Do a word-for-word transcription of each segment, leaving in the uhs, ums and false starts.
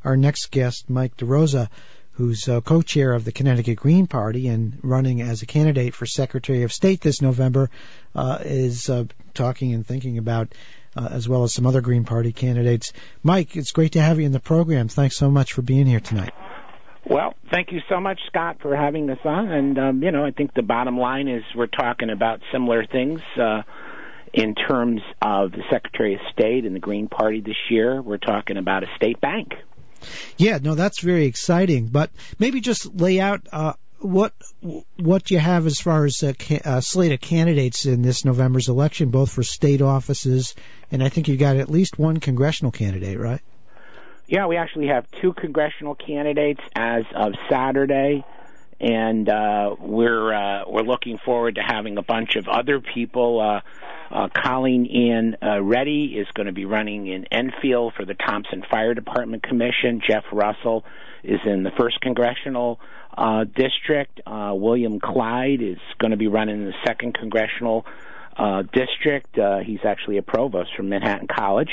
our next guest, Mike DeRosa, who's uh, co-chair of the Connecticut Green Party and running as a candidate for Secretary of State this November, uh, is uh, talking and thinking about, uh, as well as some other Green Party candidates. Mike, it's great to have you in the program. Thanks so much for being here tonight. Well, thank you so much, Scott, for having us on. And, um, you know, I think the bottom line is we're talking about similar things uh, in terms of the Secretary of State and the Green Party this year. We're talking about a state bank. Yeah, no, that's very exciting. But maybe just lay out uh, what what you have as far as a ca- uh, slate of candidates in this November's election, both for state offices, and I think you got at least one congressional candidate, right? Yeah, we actually have two congressional candidates as of Saturday, and uh, we're uh, we're looking forward to having a bunch of other people. Uh, uh, Colleen Ann uh, Reddy is going to be running in Enfield for the Thompson Fire Department Commission. Jeff Russell is in the first congressional uh, district. Uh, William Clyde is going to be running in the second congressional uh, district. Uh, he's actually a provost from Manhattan College.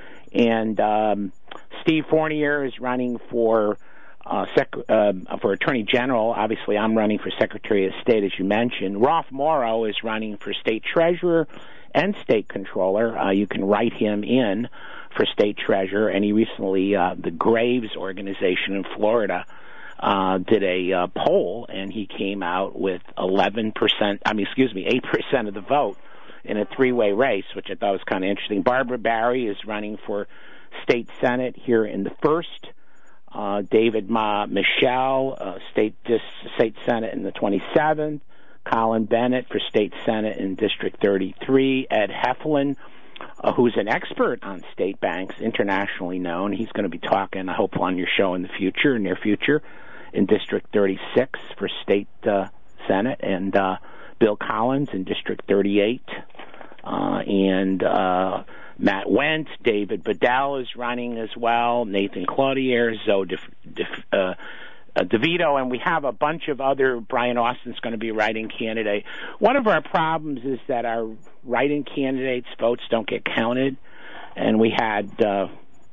And um, Steve Fournier is running for uh, sec- uh, for Attorney General. Obviously, I'm running for Secretary of State, as you mentioned. Rolf Morrow is running for State Treasurer and State Controller. Uh, you can write him in for State Treasurer, and he recently, uh, the Graves organization in Florida, uh, did a uh, poll, and he came out with eleven percent, I mean, excuse me, eight percent of the vote in a three-way race, which I thought was kind of interesting. Barbara Barry is running for State Senate here in the first. Uh, David Ma Michelle, uh, State Dis- State Senate in the twenty-seventh. Colin Bennett for State Senate in District thirty-three. Ed Heflin, uh, who's an expert on state banks, internationally known. He's going to be talking, I hope, on your show in the future, near future, in District thirty-six for State uh, Senate. And uh, Bill Collins in District thirty-eight. Uh, and uh, Matt Wentz, David Bedell is running as well, Nathan Cloutier, Zoe De, De, uh, uh, DeVito, and we have a bunch of other. Brian Austin's going to be write-in candidate. One of our problems is that our write-in candidates' votes don't get counted, and we had uh,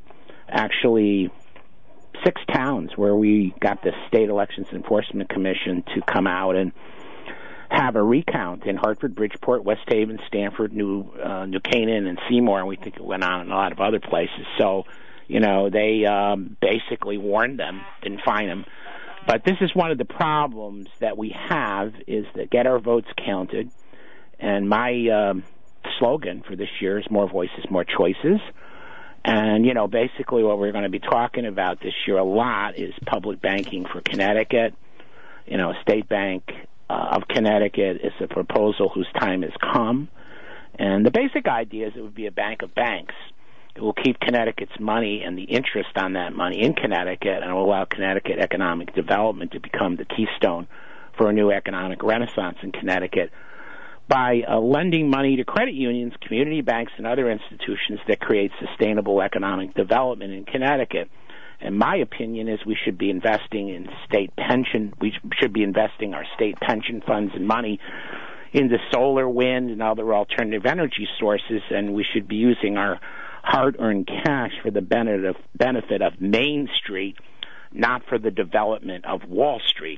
actually six towns where we got the State Elections Enforcement Commission to come out and have a recount in Hartford, Bridgeport, West Haven, Stamford, New uh, New Canaan, and Seymour, and we think it went on in a lot of other places. So, you know, they um, basically warned them, didn't fine them. But this is one of the problems that we have, is that get our votes counted. And my um, slogan for this year is more voices, more choices. And, you know, basically what we're going to be talking about this year a lot is public banking for Connecticut. You know, State Bank Uh, of Connecticut is a proposal whose time has come. And the basic idea is it would be a bank of banks. It will keep Connecticut's money and the interest on that money in Connecticut, and will allow Connecticut economic development to become the keystone for a new economic renaissance in Connecticut by uh, lending money to credit unions, community banks, and other institutions that create sustainable economic development in Connecticut. And my opinion is we should be investing in state pension. We should be investing our state pension funds and money into solar, wind, and other alternative energy sources, and we should be using our hard-earned cash for the benefit of, benefit of Main Street, not for the development of Wall Street.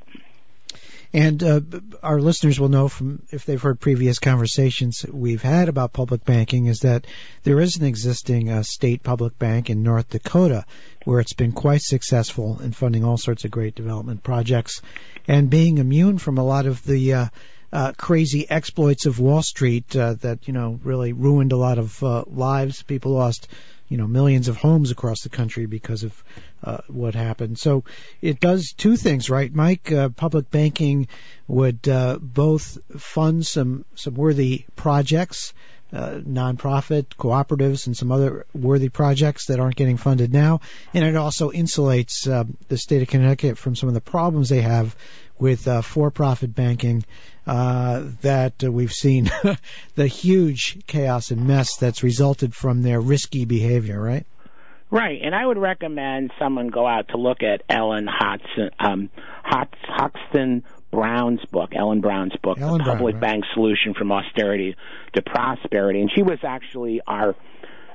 And uh, our listeners will know from, if they've heard previous conversations we've had about public banking, is that there is an existing uh, state public bank in North Dakota where it's been quite successful in funding all sorts of great development projects and being immune from a lot of the uh, uh, crazy exploits of Wall Street uh, that, you know, really ruined a lot of uh, lives. People lost, you know, millions of homes across the country because of uh, what happened. So it does two things, right, Mike? Uh, public banking would uh, both fund some, some worthy projects, uh, nonprofit, cooperatives, and some other worthy projects that aren't getting funded now. And it also insulates uh, the state of Connecticut from some of the problems they have with uh, for-profit banking uh, that uh, we've seen, the huge chaos and mess that's resulted from their risky behavior, right? Right, and I would recommend someone go out to look at Ellen Hodson, um, Hoxton Brown's book, Ellen Brown's book, Ellen The Brown, Public right. Bank Solution from Austerity to Prosperity. And she was actually our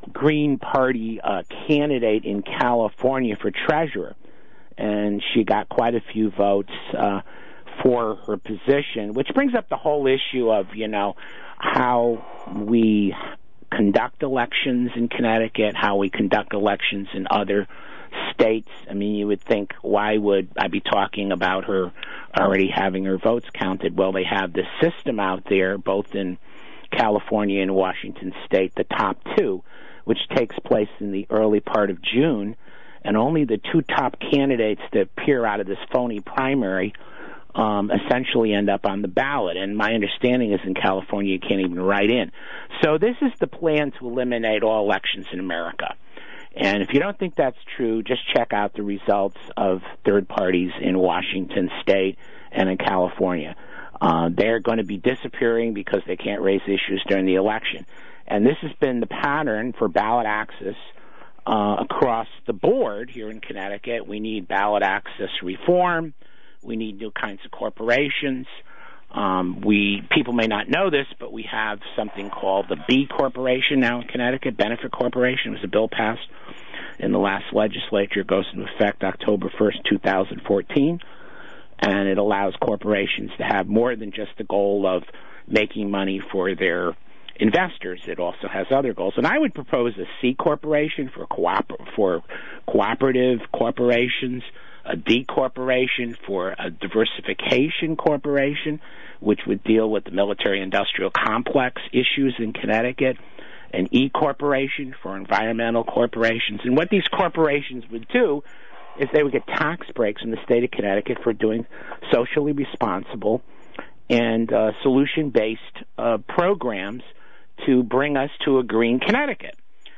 Green Party uh, candidate in California for treasurer, and she got quite a few votes uh, for her position, which brings up the whole issue of, you know, how we conduct elections in Connecticut, how we conduct elections in other states. I mean, you would think, why would I be talking about her already having her votes counted? Well, they have this system out there, both in California and Washington State, the top two, which takes place in the early part of June, and only the two top candidates that appear out of this phony primary um, essentially end up on the ballot. And my understanding is in California you can't even write in. So this is the plan to eliminate all elections in America. And if you don't think that's true, just check out the results of third parties in Washington State and in California. Uh, they're going to be disappearing because they can't raise issues during the election. And this has been the pattern for ballot access uh, across the board here in Connecticut. We need ballot access reform. We need new kinds of corporations. Um, we people may not know this, but we have something called the B Corporation now in Connecticut, Benefit Corporation. It was a bill passed in the last legislature. It goes into effect October first, two thousand fourteen, and it allows corporations to have more than just the goal of making money for their investors. It also has other goals. And I would propose a C Corporation for cooper- for cooperative corporations, a D Corporation for a diversification corporation, which would deal with the military-industrial complex issues in Connecticut, an E Corporation for environmental corporations. And what these corporations would do is they would get tax breaks in the state of Connecticut for doing socially responsible and uh, solution-based uh, programs to bring us to a green Connecticut.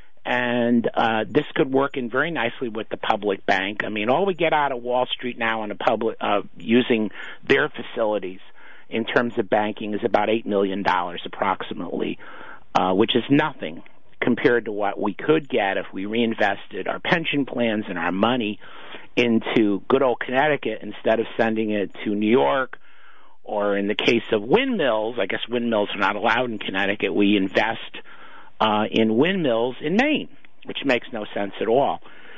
And uh, this could work in very nicely with the public bank. I mean, all we get out of Wall Street now in a public uh, using their facilities in terms of banking is about eight million dollars approximately, uh, which is nothing compared to what we could get if we reinvested our pension plans and our money into good old Connecticut instead of sending it to New York. Or in the case of windmills, I guess windmills are not allowed in Connecticut, we invest uh, in windmills in Maine, which makes no sense at all.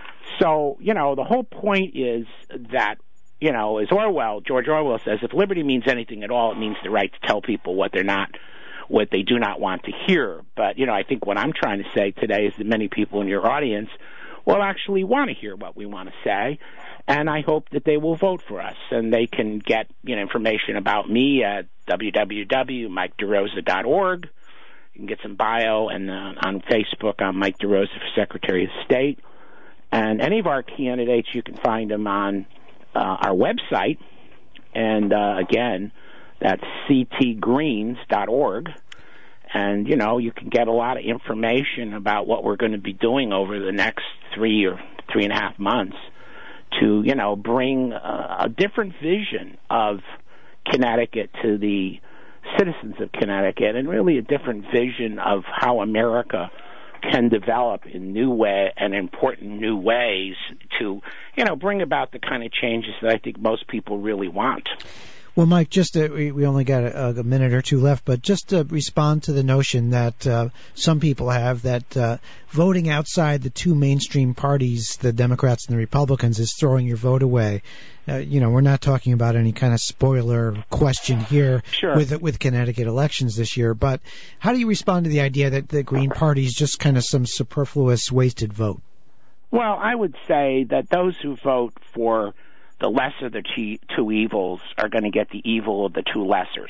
So, you know, the whole point is that, you know, as Orwell, George Orwell says, if liberty means anything at all, it means the right to tell people what they're not, what they do not want to hear. But, you know, I think what I'm trying to say today is that many people in your audience will actually want to hear what we want to say, and I hope that they will vote for us. And they can get, you know, information about me at w w w dot mike derosa dot org. You can get some bio, and uh, on Facebook, I'm Mike DeRosa for Secretary of State. And any of our candidates, you can find them on uh, our website. And, uh, again, that's c t greens dot org. And, you know, you can get a lot of information about what we're going to be doing over the next three or three and a half months to, you know, bring uh, a different vision of Connecticut to the citizens of Connecticut, and really a different vision of how America can develop in new way and important new ways to, you know, bring about the kind of changes that I think most people really want. Well, Mike, just uh, we, we only got a, a minute or two left, but just to respond to the notion that uh, some people have that uh, voting outside the two mainstream parties, the Democrats and the Republicans, is throwing your vote away. Uh, you know, we're not talking about any kind of spoiler question here sure. with with Connecticut elections this year, but how do you respond to the idea that the Green Party is just kind of some superfluous, wasted vote? Well, I would say that those who vote for the lesser of the two evils are going to get the evil of the two lessers.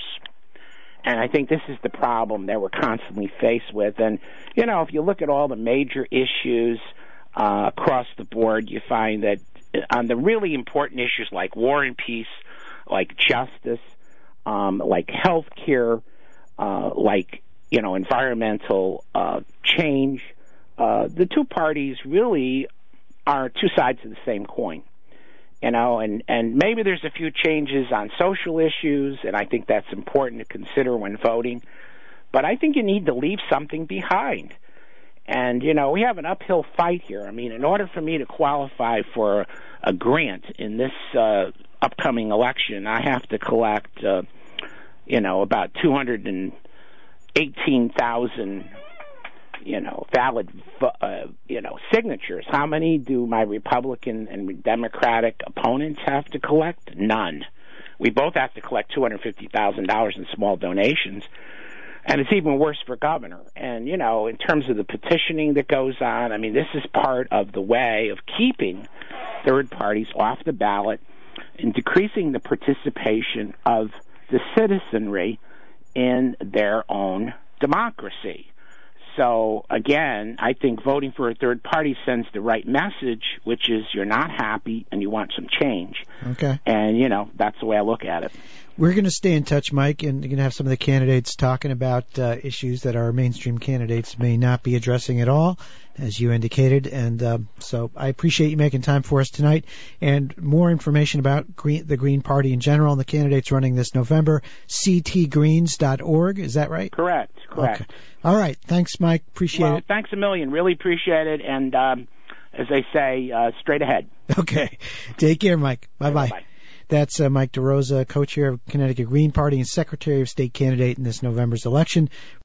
And I think this is the problem that we're constantly faced with. And, you know, if you look at all the major issues uh, across the board, you find that on the really important issues like war and peace, like justice, um, like health care, uh, like, you know, environmental uh, change, uh, the two parties really are two sides of the same coin. You know, and, and maybe there's a few changes on social issues, and I think that's important to consider when voting. But I think you need to leave something behind. And, you know, we have an uphill fight here. I mean, in order for me to qualify for a grant in this uh, upcoming election, I have to collect, uh, you know, about two hundred eighteen thousand you know, valid, uh, you know, signatures. How many do my Republican and Democratic opponents have to collect? None. We both have to collect two hundred fifty thousand dollars in small donations. And it's even worse for governor. And, you know, in terms of the petitioning that goes on, I mean, this is part of the way of keeping third parties off the ballot and decreasing the participation of the citizenry in their own democracy. So, again, I think voting for a third party sends the right message, which is you're not happy and you want some change. Okay. And, you know, that's the way I look at it. We're going to stay in touch, Mike, and you're going to have some of the candidates talking about uh, issues that our mainstream candidates may not be addressing at all, as you indicated. And um, so I appreciate you making time for us tonight. And more information about Green, the Green Party in general and the candidates running this November, c t greens dot org. Is that right? Correct. Correct. Okay. All right. Thanks, Mike. Appreciate well, it. Thanks a million. Really appreciate it. And um, as they say, uh, straight ahead. Okay. Take care, Mike. Bye-bye. Bye-bye. That's uh, Mike DeRosa, co-chair of Connecticut Green Party and Secretary of State candidate in this November's election.